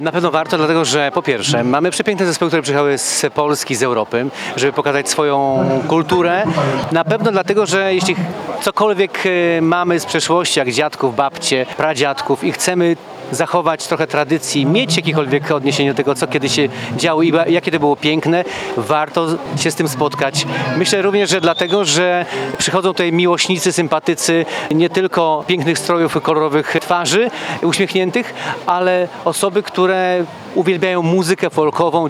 Na pewno warto, dlatego że po pierwsze mamy przepiękne zespoły, które przyjechały z Polski, z Europy, żeby pokazać swoją kulturę. Na pewno dlatego, że jeśli cokolwiek mamy z przeszłości, jak dziadków, babcie, pradziadków i chcemy zachować trochę tradycji, mieć jakiekolwiek odniesienie do tego, co kiedyś się działo i jakie to było piękne, warto się z tym spotkać. Myślę również, że dlatego, że przychodzą tutaj miłośnicy, sympatycy nie tylko pięknych strojów i kolorowych twarzy uśmiechniętych, ale osoby, które uwielbiają muzykę folkową.